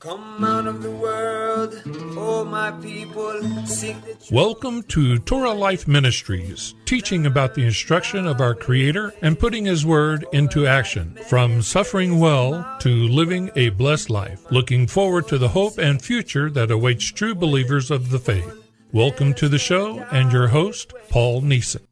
Come out of the world, oh my people, seek the truth. Welcome to Torah Life Ministries, teaching about the instruction of our Creator and putting His Word into action. From suffering well to living a blessed life, looking forward to the hope and future that awaits true believers of the faith. Welcome to the show and your host, Paul Neeson.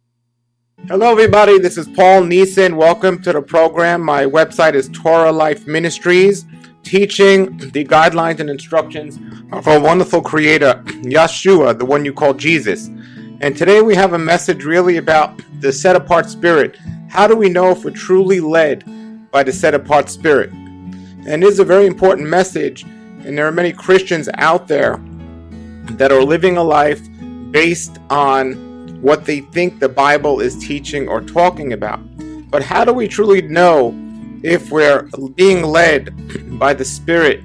Hello everybody, this is Paul Neeson. Welcome to the program. My website is Torah Life Ministries, teaching the guidelines and instructions of our wonderful Creator, Yeshua, the one you call Jesus. And today we have a message really about the set-apart spirit. How do we know if we're truly led by the set-apart spirit? And it is a very important message, and there are many Christians out there that are living a life based on what they think the Bible is teaching or talking about. But how do we truly know if we're being led by the Spirit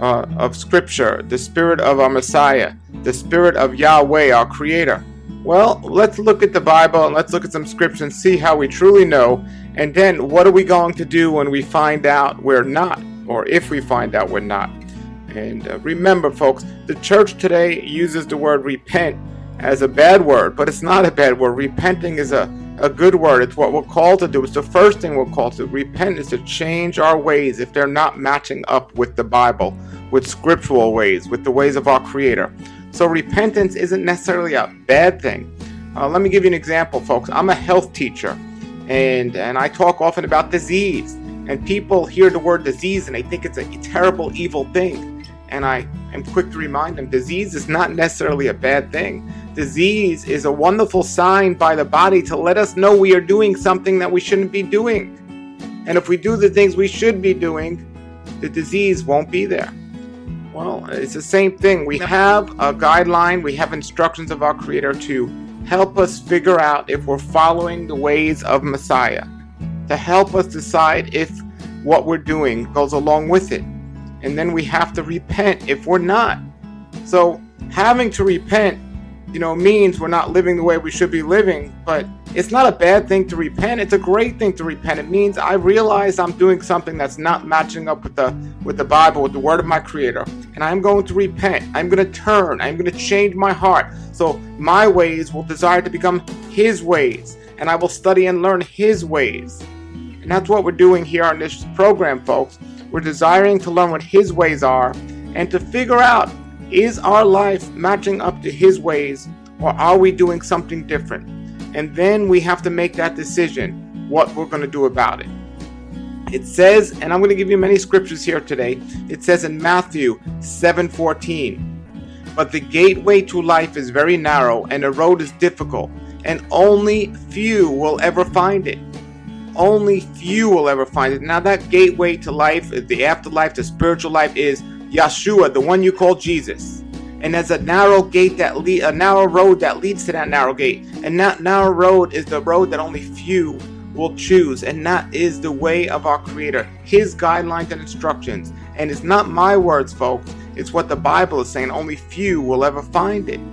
of Scripture, the Spirit of our Messiah, the Spirit of Yahweh, our Creator? Well, let's look at the Bible and let's look at some Scripture and see how we truly know. And then what are we going to do when we find out we're not, or if we find out we're not? And remember, folks, the church today uses the word repent as a bad word, but it's not a bad word. Repenting is a good word. It's what we're called to do. It's the first thing we're called to. Repent is to change our ways if they're not matching up with the Bible, with scriptural ways, with the ways of our Creator. So repentance isn't necessarily a bad thing. Let me give you an example, folks. I'm a health teacher, and I talk often about disease. And people hear the word disease and they think it's a terrible, evil thing. And I am quick to remind them, disease is not necessarily a bad thing. Disease is a wonderful sign by the body to let us know we are doing something that we shouldn't be doing. And if we do the things we should be doing, the disease won't be there. Well, it's the same thing. We have a guideline, we have instructions of our Creator to help us figure out if we're following the ways of Messiah, to help us decide if what we're doing goes along with it. And then we have to repent if we're not. So having to repent, means we're not living the way we should be living, but it's not a bad thing to repent. It's a great thing to repent. It means I realize I'm doing something that's not matching up with the Bible, with the word of my Creator. And I'm going to repent. I'm going to turn. I'm going to change my heart. So my ways will desire to become His ways. And I will study and learn His ways. And that's what we're doing here on this program, folks. We're desiring to learn what His ways are and to figure out, is our life matching up to His ways, or are we doing something different? And then we have to make that decision, what we're going to do about it. It says, and I'm going to give you many scriptures here today. It says in Matthew 7:14, but the gateway to life is very narrow and the road is difficult, and only few will ever find it. Only few will ever find it. Now that gateway to life, the afterlife, the spiritual life is Yeshua, the one you call Jesus. And there's a narrow gate a narrow road that leads to that narrow gate. And that narrow road is the road that only few will choose. And that is the way of our Creator, His guidelines and instructions. And it's not my words, folks. It's what the Bible is saying. Only few will ever find it.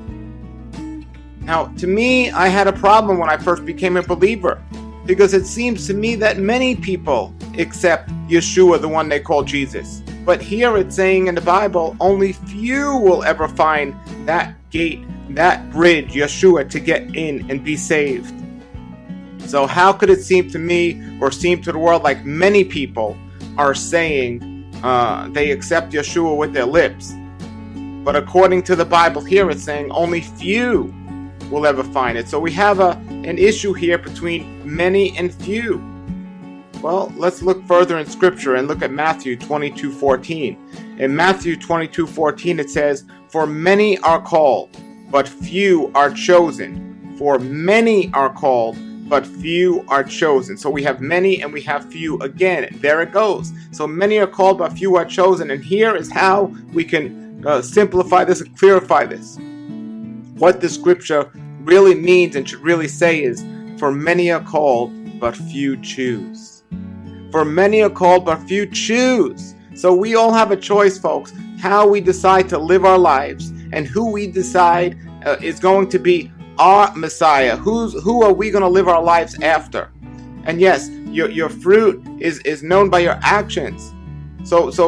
Now, to me, I had a problem when I first became a believer, because it seems to me that many people accept Yeshua, the one they call Jesus. But here it's saying in the Bible, only few will ever find that gate, that bridge, Yeshua, to get in and be saved. So how could it seem to me, or seem to the world, like many people are saying they accept Yeshua with their lips? But according to the Bible here, it's saying only few will ever find it. So we have an issue here between many and few. Well, let's look further in Scripture and look at Matthew 22:14. In Matthew 22:14 it says, for many are called, but few are chosen. For many are called, but few are chosen. So we have many and we have few. Again, there it goes. So many are called, but few are chosen. And here is how we can simplify this and clarify this. What the Scripture really means and should really say is, for many are called, but few choose. For many are called, but few choose. So we all have a choice, folks, how we decide to live our lives and who we decide is going to be our Messiah. Who are we going to live our lives after? And yes, your fruit is known by your actions. So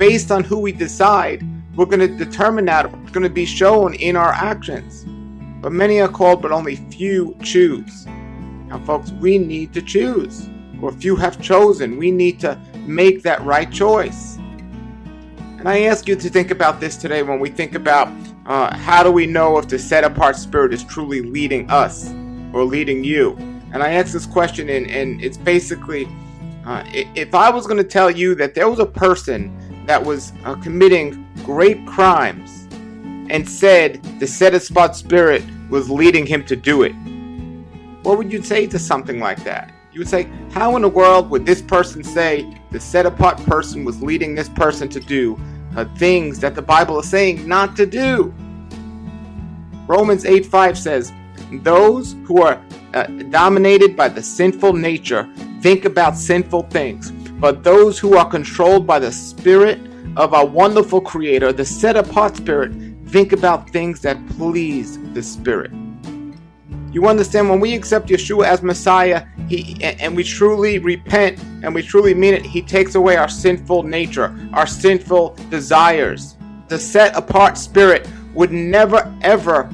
based on who we decide, we're going to determine that. It's going to be shown in our actions. But many are called, but only few choose. Now, folks, we need to choose. Or few have chosen. We need to make that right choice. And I ask you to think about this today when we think about how do we know if the set-apart spirit is truly leading us or leading you? And I ask this question, and it's basically, if I was going to tell you that there was a person that was committing great crimes and said the set-apart spirit was leading him to do it, what would you say to something like that? You would say, how in the world would this person say the set-apart person was leading this person to do things that the Bible is saying not to do? Romans 8:5 says, those who are dominated by the sinful nature think about sinful things, but those who are controlled by the Spirit of our wonderful Creator, the set-apart Spirit, think about things that please the Spirit. You understand, when we accept Yeshua as Messiah, and we truly repent and we truly mean it, He takes away our sinful nature, our sinful desires. The set-apart Spirit would never ever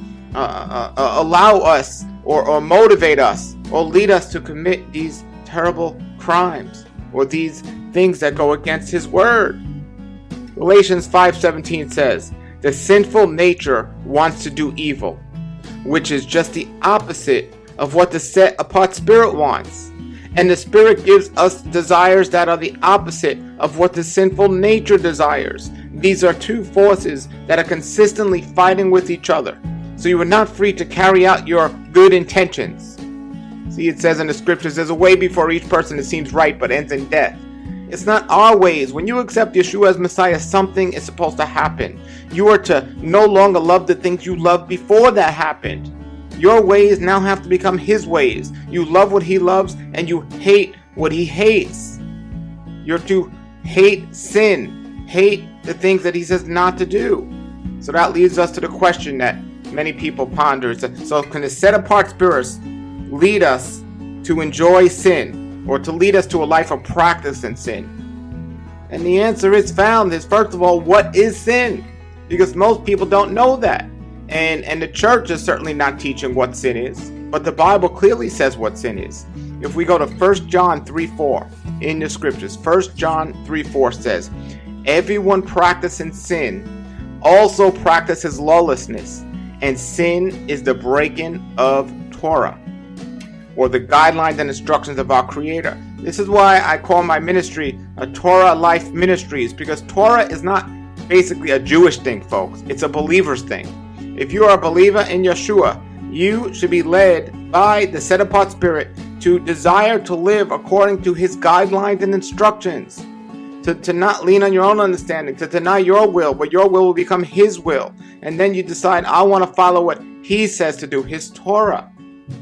allow us or motivate us or lead us to commit these terrible crimes or these things that go against His Word. Galatians 5:17 says, the sinful nature wants to do evil, which is just the opposite of what the set-apart Spirit wants. And the Spirit gives us desires that are the opposite of what the sinful nature desires. These are two forces that are consistently fighting with each other. So you are not free to carry out your good intentions. See, it says in the scriptures, there's a way before each person that seems right but ends in death. It's not our ways. When you accept Yeshua as Messiah, something is supposed to happen. You are to no longer love the things you loved before that happened. Your ways now have to become His ways. You love what He loves and you hate what He hates. You're to hate sin, hate the things that He says not to do. So that leads us to the question that many people ponder. So can the set-apart spirits lead us to enjoy sin, or to lead us to a life of practice in sin? And the answer is found is, first of all, what is sin? Because most people don't know that. And the church is certainly not teaching what sin is. But the Bible clearly says what sin is. If we go to 1 John 3:4 in the scriptures, 1 John 3:4 says, everyone practicing sin also practices lawlessness, and sin is the breaking of Torah, or the guidelines and instructions of our Creator. This is why I call my ministry a Torah Life Ministries, because Torah is not basically a Jewish thing, folks. It's a believer's thing. If you are a believer in Yeshua, you should be led by the set-apart Spirit to desire to live according to His guidelines and instructions, to not lean on your own understanding, to deny your will, but your will become His will. And then you decide, I want to follow what He says to do, His Torah.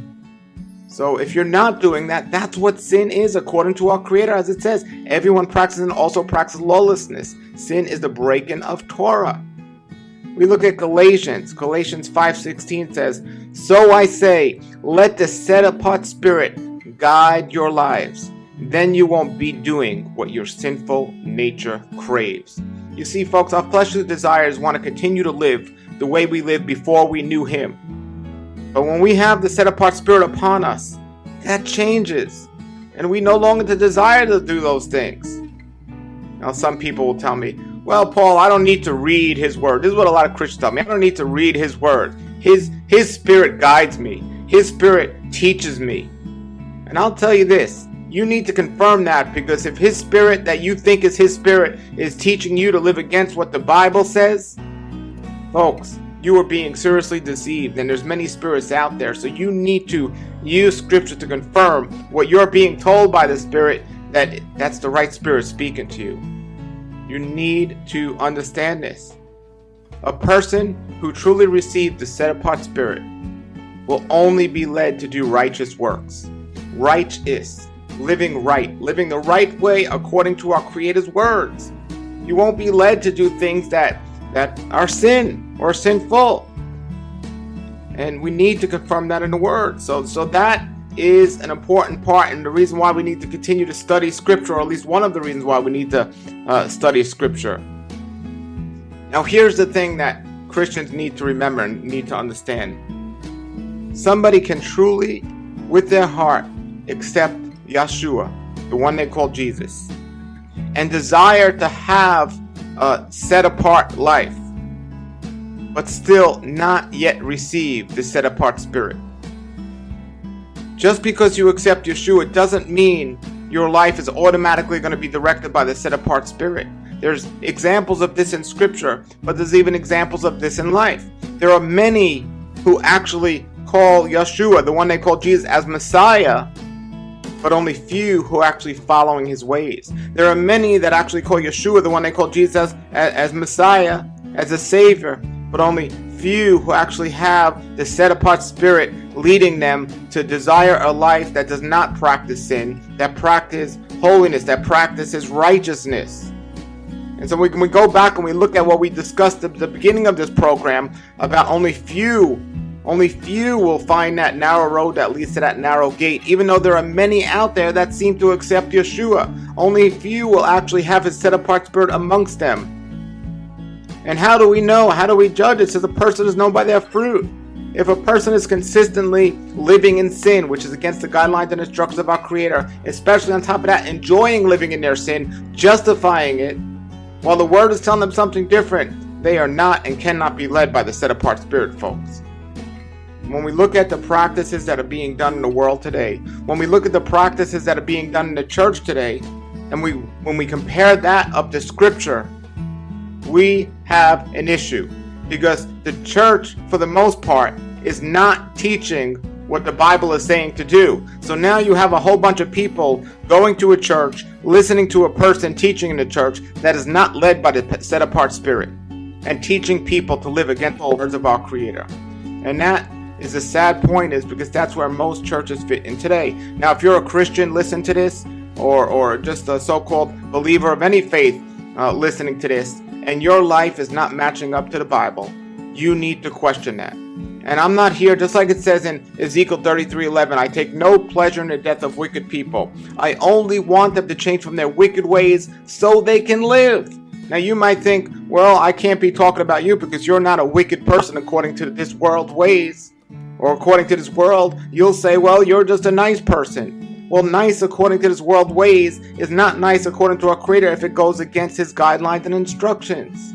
So if you're not doing that, that's what sin is according to our Creator. As it says, everyone practices and also practices lawlessness. Sin is the breaking of Torah. We look at Galatians 5:16 says, so I say, let the set-apart Spirit guide your lives. Then you won't be doing what your sinful nature craves. You see, folks, our fleshly desires want to continue to live the way we lived before we knew Him. But when we have the set-apart Spirit upon us, that changes. And we no longer desire to do those things. Now, some people will tell me, well, Paul, I don't need to read His Word. This is what a lot of Christians tell me. I don't need to read His Word. His Spirit guides me. His Spirit teaches me. And I'll tell you this. You need to confirm that, because if His Spirit that you think is His Spirit is teaching you to live against what the Bible says, folks, you are being seriously deceived, and there's many spirits out there. So you need to use Scripture to confirm what you're being told by the Spirit, that's the right Spirit speaking to you. You need to understand this. A person who truly received the set-apart Spirit will only be led to do righteous works. Righteous, living right, living the right way according to our Creator's words. You won't be led to do things that are sin or sinful. And we need to confirm that in the Word. So that is an important part, and the reason why we need to continue to study Scripture, or at least one of the reasons why we need to study Scripture. Now, here's the thing that Christians need to remember and need to understand. Somebody can truly, with their heart, accept Yeshua, the one they call Jesus, and desire to have a set-apart life, but still not yet receive the set-apart spirit. Just because you accept Yeshua doesn't mean your life is automatically going to be directed by the set-apart spirit. There's examples of this in Scripture, but there's even examples of this in life. There are many who actually call Yeshua, the one they call Jesus, as Messiah, but only few who are actually following his ways. There are many that actually call Yeshua, the one they call Jesus, as Messiah, as a Savior, but only few who actually have the set-apart spirit leading them to desire a life that does not practice sin, that practices holiness, that practices righteousness. And so we go back and we look at what we discussed at the beginning of this program about only few will find that narrow road that leads to that narrow gate. Even though there are many out there that seem to accept Yeshua, only few will actually have his set-apart spirit amongst them. And how do we know? How do we judge? It says a person is known by their fruit. If a person is consistently living in sin, which is against the guidelines and instructions of our Creator, especially on top of that, enjoying living in their sin, justifying it, while the Word is telling them something different, they are not and cannot be led by the set-apart spirit, folks. When we look at the practices that are being done in the world today, when we look at the practices that are being done in the church today, and when we compare that up to Scripture, we have an issue, because the church, for the most part, is not teaching what the Bible is saying to do. So now you have a whole bunch of people going to a church, listening to a person teaching in the church that is not led by the set-apart spirit, and teaching people to live against the words of our Creator. And that is a sad point, is because that's where most churches fit in today. Now, if you're a Christian, listen to this, or just a so-called believer of any faith listening to this, and your life is not matching up to the Bible, you need to question that. And I'm not here, just like it says in Ezekiel 33:11, I take no pleasure in the death of wicked people. I only want them to change from their wicked ways so they can live. Now you might think, well, I can't be talking about you because you're not a wicked person according to this world's ways. Or according to this world, you'll say, well, you're just a nice person. Well, nice according to this world's ways is not nice according to our Creator if it goes against his guidelines and instructions.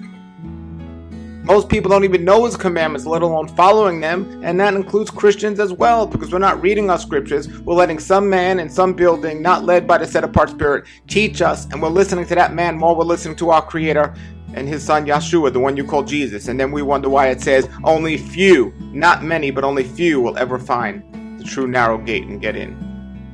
Most people don't even know his commandments, let alone following them, and that includes Christians as well, because we're not reading our scriptures. We're letting some man in some building, not led by the set-apart spirit, teach us, and we're listening to that man more we're listening to our Creator and his son Yeshua, the one you call Jesus. And then we wonder why it says only few, not many, but only few will ever find the true narrow gate and get in.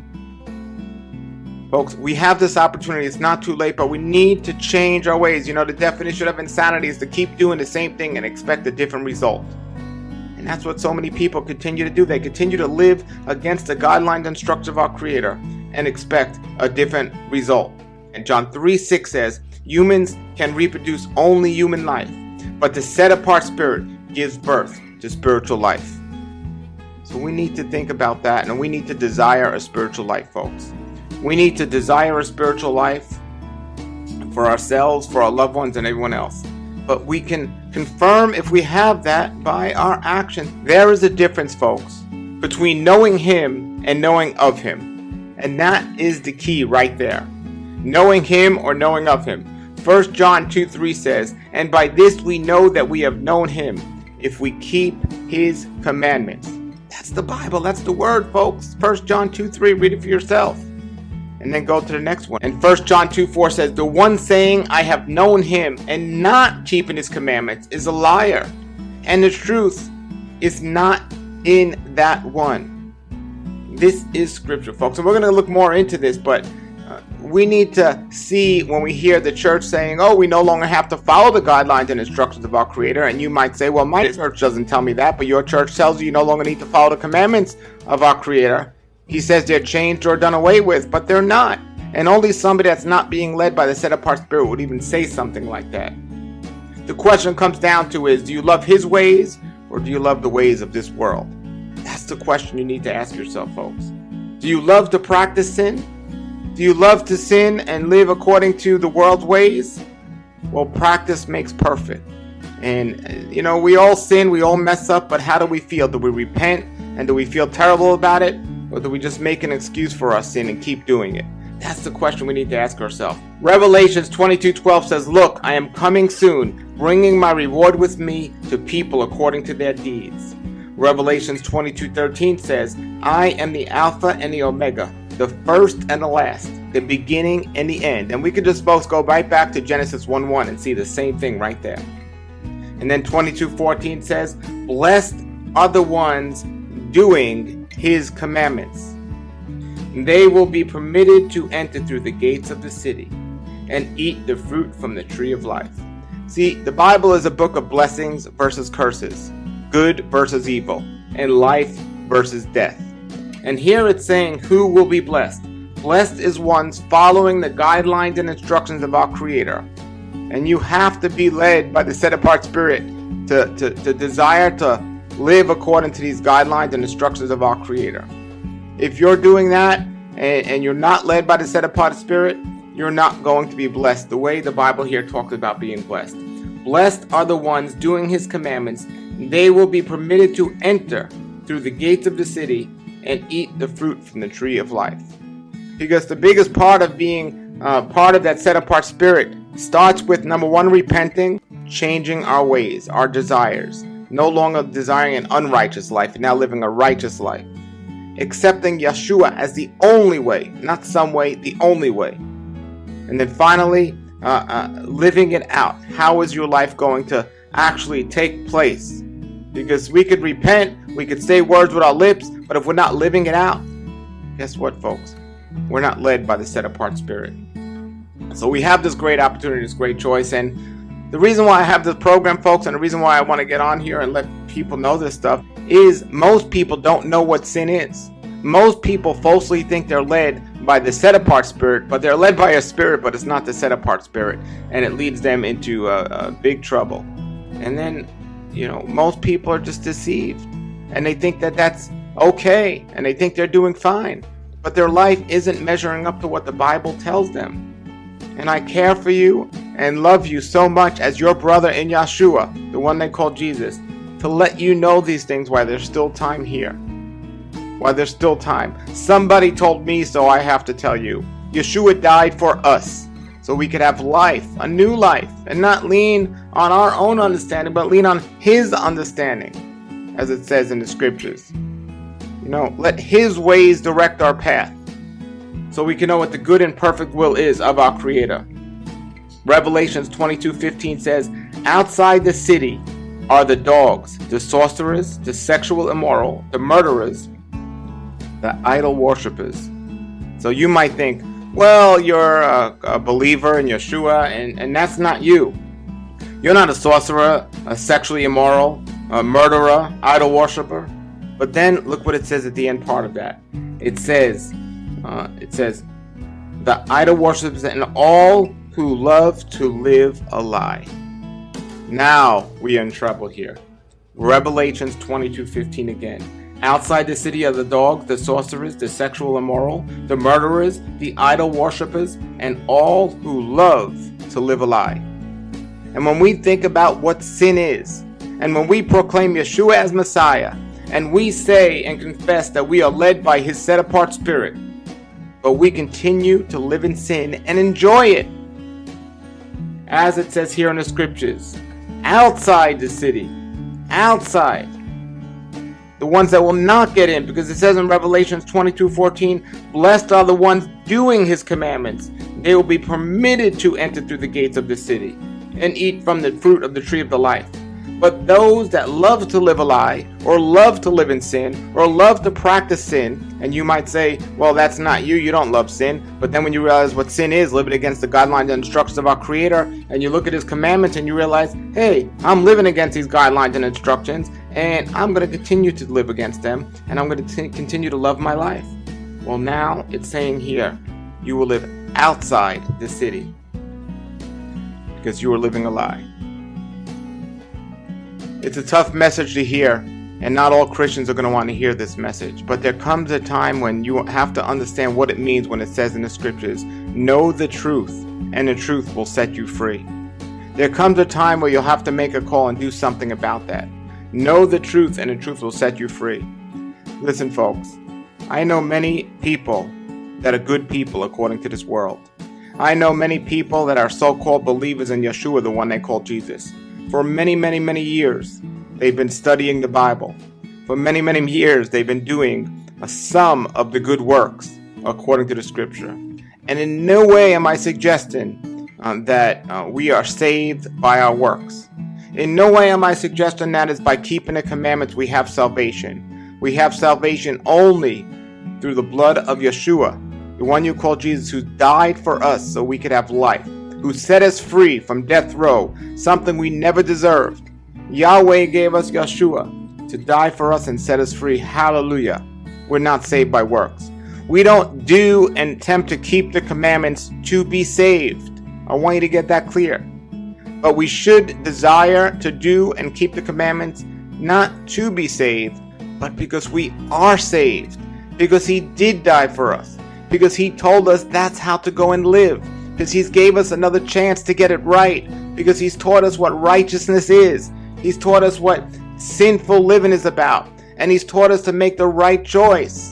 Folks, we have this opportunity. It's not too late, but we need to change our ways. You know, the definition of insanity is to keep doing the same thing and expect a different result. And that's what so many people continue to do. They continue to live against the guidelines and instructions of our Creator and expect a different result. And John 3:6 says, humans can reproduce only human life, but the set-apart spirit gives birth to spiritual life. So we need to think about that, and we need to desire a spiritual life, folks. We need to desire a spiritual life for ourselves, for our loved ones, and everyone else. But we can confirm if we have that by our actions. There is a difference, folks, between knowing Him and knowing of Him. And that is the key right there. Knowing Him or knowing of Him. 1 John 2:3 says, and by this we know that we have known Him, if we keep His commandments. That's the Bible. That's the Word, folks. 1 John 2:3. Read it for yourself. And then go to the next one. And 1 John 2:4 says, the one saying, I have known Him, and not keeping His commandments is a liar. And the truth is not in that one. This is Scripture, folks. And we're going to look more into this, but we need to see when we hear the church saying, oh, we no longer have to follow the guidelines and instructions of our Creator. And you might say, well, my church doesn't tell me that, but your church tells you no longer need to follow the commandments of our Creator. He says they're changed or done away with, but they're not. And only somebody that's not being led by the set-apart spirit would even say something like that. The question comes down to is, do you love His ways or do you love the ways of this world? That's the question you need to ask yourself, folks. Do you love to practice sin? Do you love to sin and live according to the world's ways? Well, practice makes perfect. And, we all sin, we all mess up, but how do we feel? Do we repent and do we feel terrible about it? Or do we just make an excuse for our sin and keep doing it? That's the question we need to ask ourselves. Revelations 22:12 says, "Look, I am coming soon, bringing my reward with me to people according to their deeds." Revelations 22:13 says, "I am the Alpha and the Omega, the first and the last, the beginning and the end." And we could just both go right back to Genesis 1:1 and see the same thing right there. And then 22:14 says, "Blessed are the ones doing his commandments. They will be permitted to enter through the gates of the city and eat the fruit from the tree of life." See, the Bible is a book of blessings versus curses, good versus evil, and life versus death. And here it's saying who will be blessed. Blessed is ones following the guidelines and instructions of our Creator. And you have to be led by the set-apart Spirit to desire to live according to these guidelines and instructions of our Creator. If you're doing that and you're not led by the set-apart Spirit, you're not going to be blessed the way the Bible here talks about being blessed. Blessed are the ones doing his commandments. They will be permitted to enter through the gates of the city and eat the fruit from the tree of life. Because the biggest part of being part of that set-apart Spirit starts with, number one, repenting, changing our ways, our desires. No longer desiring an unrighteous life, and now living a righteous life. Accepting Yeshua as the only way, not some way, the only way. And then finally, living it out. How is your life going to actually take place? Because we could repent, we could say words with our lips, but if we're not living it out, guess what, folks? We're not led by the set-apart Spirit. So we have this great opportunity, this great choice. And the reason why I have this program, folks, and the reason why I want to get on here and let people know this stuff is most people don't know what sin is. Most people falsely think they're led by the set-apart Spirit, but they're led by a spirit, but it's not the set-apart Spirit, and it leads them into big trouble. And then, most people are just deceived, and they think that that's okay, and they think they're doing fine, but their life isn't measuring up to what the Bible tells them. And I care for you and love you so much as your brother in Yeshua, the one they call Jesus, to let you know these things while there's still time here. While there's still time. Somebody told me, so I have to tell you. Yeshua died for us, so we could have life, a new life, and not lean on our own understanding, but lean on his understanding, as it says in the scriptures. Let his ways direct our path, so we can know what the good and perfect will is of our Creator. Revelations 22:15 says, "Outside the city are the dogs, the sorcerers, the sexual immoral, the murderers, the idol worshippers." So you might think, well, you're a believer in Yeshua, and that's not you. You're not a sorcerer, a sexually immoral, a murderer, idol worshipper. But then look what it says at the end part of that. It says, the idol worshippers and all who love to live a lie. Now we are in trouble here. Revelations 22:15 again. "Outside the city are the dogs, the sorcerers, the sexual immoral, the murderers, the idol worshippers, and all who love to live a lie." And when we think about what sin is, and when we proclaim Yeshua as Messiah, and we say and confess that we are led by his set-apart Spirit, but we continue to live in sin and enjoy it, as it says here in the scriptures, outside the city, outside, the ones that will not get in, because it says in Revelations 22:14, "Blessed are the ones doing his commandments. They will be permitted to enter through the gates of the city and eat from the fruit of the tree of the life." But those that love to live a lie, or love to live in sin, or love to practice sin, and you might say, well, that's not you, you don't love sin. But then when you realize what sin is, living against the guidelines and instructions of our Creator, and you look at his commandments and you realize, hey, I'm living against these guidelines and instructions, and I'm going to continue to live against them, and I'm going to continue to love my life. Well, now it's saying here, you will live outside the city, because you are living a lie. It's a tough message to hear, and not all Christians are going to want to hear this message. But there comes a time when you have to understand what it means when it says in the scriptures, "Know the truth, and the truth will set you free." There comes a time where you'll have to make a call and do something about that. Know the truth, and the truth will set you free. Listen, folks, I know many people that are good people according to this world. I know many people that are so-called believers in Yeshua, the one they call Jesus. For many, many, many years, they've been studying the Bible. For many, many years, they've been doing some of the good works according to the Scripture. And in no way am I suggesting that we are saved by our works. In no way am I suggesting that is by keeping the commandments we have salvation. We have salvation only through the blood of Yeshua, the one you call Jesus, who died for us so we could have life, who set us free from death row, something we never deserved. Yahweh gave us Yeshua to die for us and set us free. Hallelujah. We're not saved by works. We don't do and attempt to keep the commandments to be saved. I want you to get that clear. But we should desire to do and keep the commandments not to be saved, but because we are saved, because He did die for us, because He told us that's how to go and live, because He's gave us another chance to get it right, because He's taught us what righteousness is. He's taught us what sinful living is about, and He's taught us to make the right choice.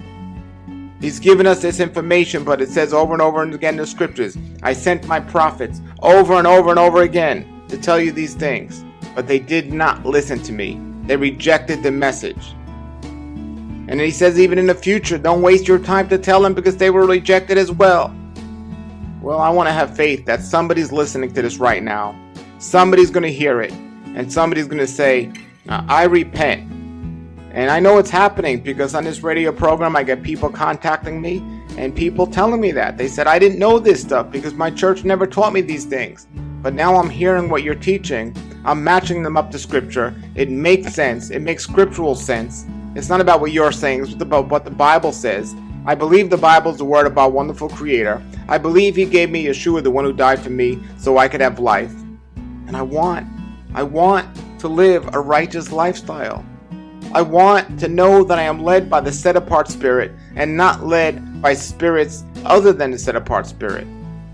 He's given us this information, but it says over and over and again in the Scriptures, I sent my prophets over and over and over again to tell you these things, but they did not listen to me. They rejected the message. And He says even in the future, don't waste your time to tell them because they were rejected as well. Well, I want to have faith that somebody's listening to this right now. Somebody's going to hear it, and somebody's going to say, I repent. And I know it's happening because on this radio program, I get people contacting me and people telling me that. They said, I didn't know this stuff because my church never taught me these things. But now I'm hearing what you're teaching. I'm matching them up to Scripture. It makes sense. It makes scriptural sense. It's not about what you're saying. It's about what the Bible says. I believe the Bible is the word of our wonderful Creator. I believe He gave me Yeshua, the one who died for me, so I could have life. And I want to live a righteous lifestyle. I want to know that I am led by the set-apart Spirit and not led by spirits other than the set-apart Spirit.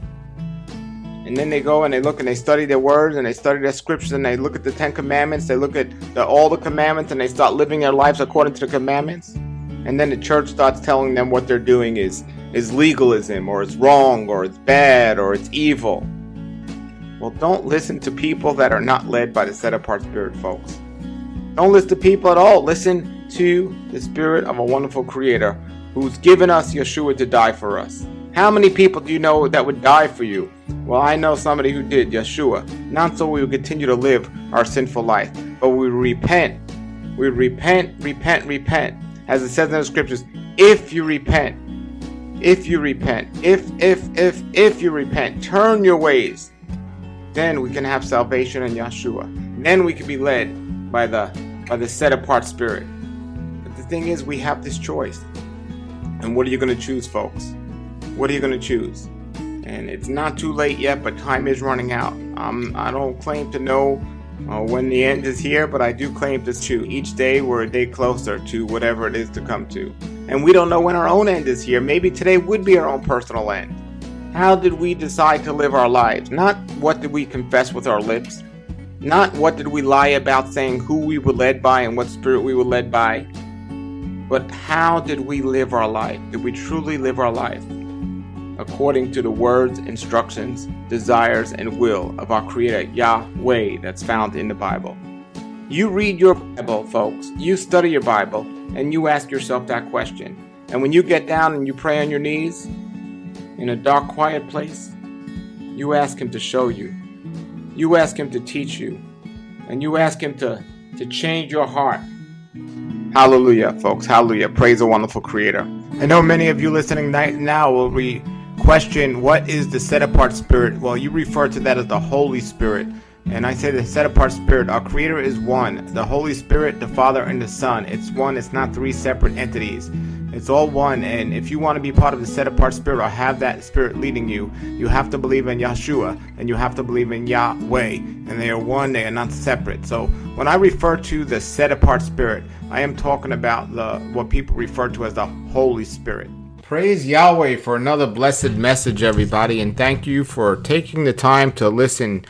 And then they go and they look and they study their words and they study their scriptures and they look at the 10 commandments. They look at all the commandments and they start living their lives according to the commandments. And then the church starts telling them what they're doing is legalism, or it's wrong, or it's bad, or it's evil. Well, don't listen to people that are not led by the set-apart Spirit, folks. Don't listen to people at all. Listen to the Spirit of a wonderful Creator who's given us Yeshua to die for us. How many people do you know that would die for you? Well, I know somebody who did, Yeshua. Not so we would continue to live our sinful life, but we repent. We repent. As it says in the Scriptures, if you repent, if you repent, if you repent, turn your ways, then we can have salvation in Yeshua. Then we can be led by the set-apart Spirit. But the thing is, we have this choice. And what are you going to choose, folks? What are you going to choose? And it's not too late yet, but time is running out. I don't claim to know when the end is here, but I do claim to choose. Each day we're a day closer to whatever it is to come to. And we don't know when our own end is here. Maybe today would be our own personal end. How did we decide to live our lives? Not what did we confess with our lips. Not what did we lie about saying who we were led by and what spirit we were led by. But how did we live our life? Did we truly live our life according to the words, instructions, desires, and will of our Creator, Yahweh, that's found in the Bible? You read your Bible, folks. You study your Bible, and you ask yourself that question. And when you get down and you pray on your knees in a dark, quiet place, you ask Him to show you. You ask Him to teach you. And you ask Him to change your heart. Hallelujah, folks. Hallelujah. Praise the wonderful Creator. I know many of you listening now will question what is the set-apart Spirit. Well, you refer to that as the Holy Spirit. And I say the set-apart Spirit. Our Creator is one. The Holy Spirit, the Father, and the Son. It's one. It's not three separate entities. It's all one. And if you want to be part of the set-apart Spirit or have that Spirit leading you, you have to believe in Yeshua and you have to believe in Yahweh. And they are one. They are not separate. So when I refer to the set-apart Spirit, I am talking about what people refer to as the Holy Spirit. Praise Yahweh for another blessed message, everybody. And thank you for taking the time to listen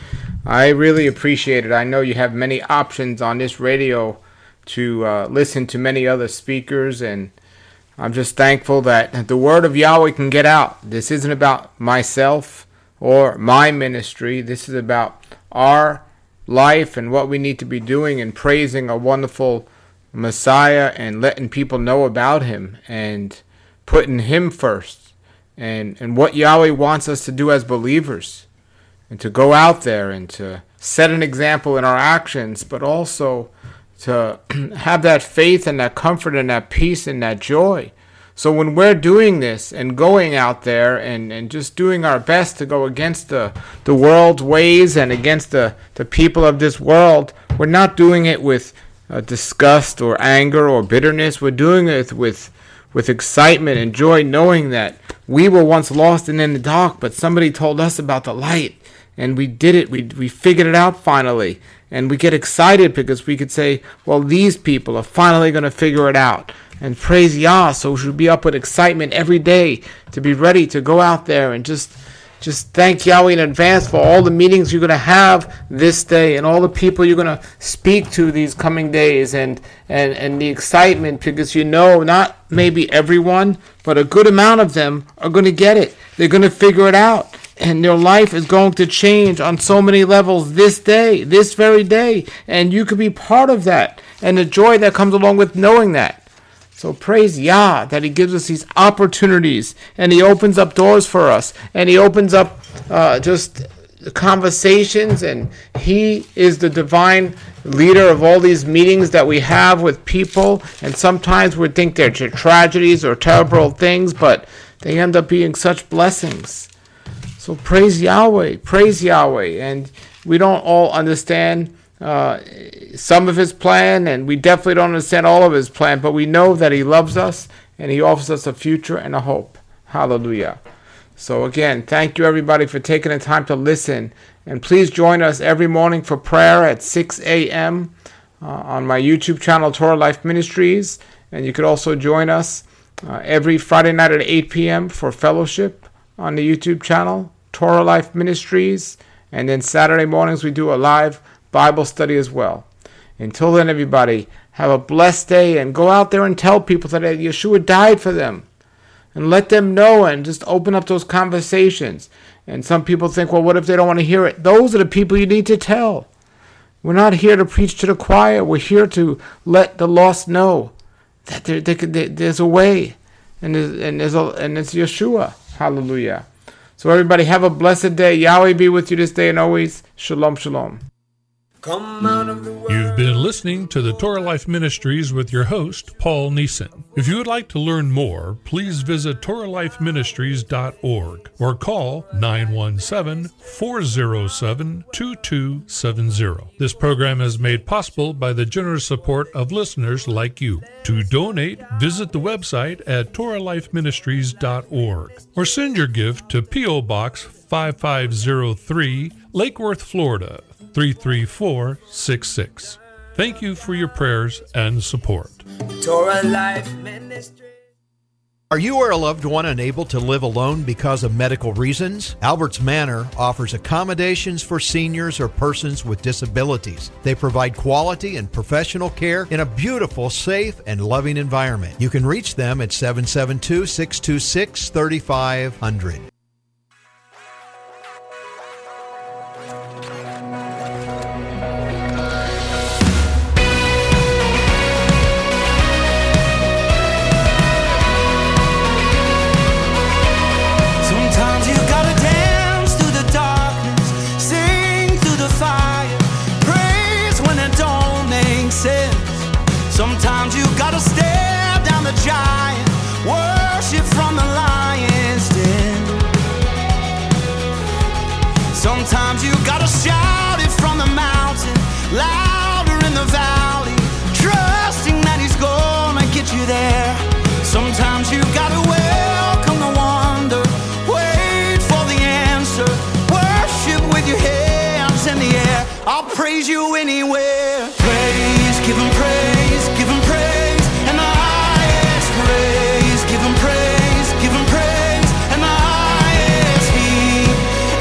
I really appreciate it. I know you have many options on this radio to listen to many other speakers, and I'm just thankful that the word of Yahweh can get out. This isn't about myself or my ministry. This is about our life and what we need to be doing and praising a wonderful Messiah and letting people know about him and putting him first and what Yahweh wants us to do as believers, and to go out there and to set an example in our actions, but also to have that faith and that comfort and that peace and that joy. So when we're doing this and going out there and just doing our best to go against the world's ways and against the people of this world, we're not doing it with disgust or anger or bitterness. We're doing it with excitement and joy, knowing that we were once lost and in the dark, but somebody told us about the light, and we did it. We figured it out finally, and we get excited because we could say, well, these people are finally going to figure it out. And praise Yah. So we should be up with excitement every day to be ready to go out there and just thank Yahweh in advance for all the meetings you're going to have this day and all the people you're going to speak to these coming days, and the excitement, because you know not maybe everyone, but a good amount of them are going to get it. They're going to figure it out, and their life is going to change on so many levels this day, this very day, and you could be part of that and the joy that comes along with knowing that. So praise Yah that he gives us these opportunities, and he opens up doors for us, and he opens up just conversations, and he is the divine leader of all these meetings that we have with people. And sometimes we think they're tragedies or terrible things, but they end up being such blessings. So praise Yahweh, and we don't all understand some of his plan, and we definitely don't understand all of his plan, but we know that he loves us and he offers us a future and a hope. Hallelujah. So again, thank you everybody for taking the time to listen, and please join us every morning for prayer at 6 a.m. On my YouTube channel, Torah Life Ministries, and you could also join us every Friday night at 8 p.m. for fellowship on the YouTube channel, Torah Life Ministries, and then Saturday mornings we do a live Bible study as well. Until then, everybody, have a blessed day, and go out there and tell people that Yeshua died for them, and let them know, and just open up those conversations. And some people think, well, what if they don't want to hear it? Those are the people you need to tell. We're not here to preach to the choir. We're here to let the lost know that there's a way, and it's Yeshua. Hallelujah. So everybody, have a blessed day. Yahweh be with you this day and always. Shalom, shalom. Come out of the world. You've been listening to the Torah Life Ministries with your host, Paul Neeson. If you would like to learn more, please visit TorahLifeMinistries.org or call 917-407-2270. This program is made possible by the generous support of listeners like you. To donate, visit the website at TorahLifeMinistries.org or send your gift to P.O. Box 5503, Lake Worth, Florida 33466. Thank you for your prayers and support. Torah Life Ministry. Are you or a loved one unable to live alone because of medical reasons? Albert's Manor offers accommodations for seniors or persons with disabilities. They provide quality and professional care in a beautiful, safe, and loving environment. You can reach them at 772-626-3500. Sometimes you gotta stare down the giant, worship from the lion's den. Sometimes you gotta shout it from the mountain, louder in the valley, trusting that he's gonna get you there. Sometimes you gotta welcome the wonder, wait for the answer, worship with your hands in the air. I'll praise you anywhere. Praise, give him praise.